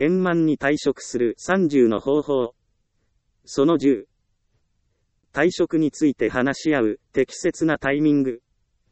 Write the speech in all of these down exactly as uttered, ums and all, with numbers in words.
円満に退職するさんじゅうの方法。そのじゅう。退職について話し合う、適切なタイミング。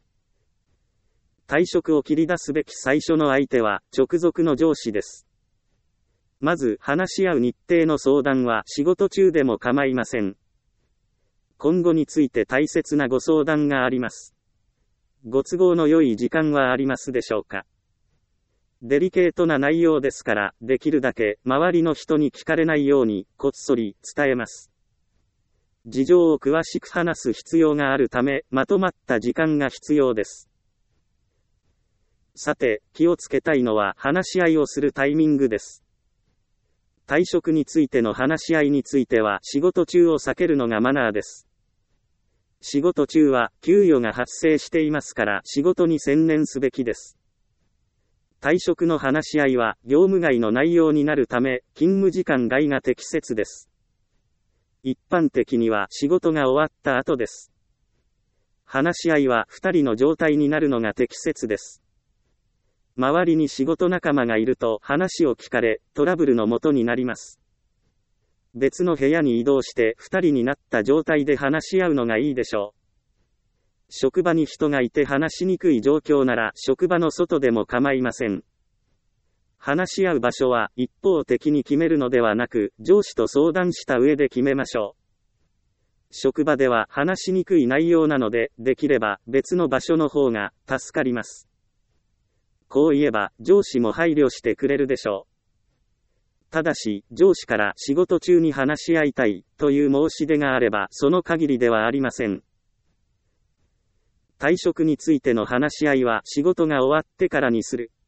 退職を切り出すべき最初の相手は、直属の上司です。まず、話し合う日程の相談は仕事中でも構いません。今後について大切なご相談があります。ご都合の良い時間はありますでしょうか。デリケートな内容ですから、できるだけ周りの人に聞かれないようにこっそり伝えます。事情を詳しく話す必要があるため、まとまった時間が必要です。さて、気をつけたいのは話し合いをするタイミングです。退職についての話し合いについては仕事中を避けるのがマナーです。仕事中は給与が発生していますから仕事に専念すべきです。退職の話し合いは業務外の内容になるため、勤務時間外が適切です。一般的には仕事が終わった後です。話し合いはふたりの状態になるのが適切です。周りに仕事仲間がいると話を聞かれ、トラブルの元になります。別の部屋に移動してふたりになった状態で話し合うのがいいでしょう。職場に人がいて話しにくい状況なら職場の外でも構いません。話し合う場所は一方的に決めるのではなく、上司と相談した上で決めましょう。職場では話しにくい内容なので、できれば別の場所の方が助かります。こう言えば上司も配慮してくれるでしょう。ただし、上司から仕事中に話し合いたいという申し出があればその限りではありません。退職についての話し合いは仕事が終わってからにする。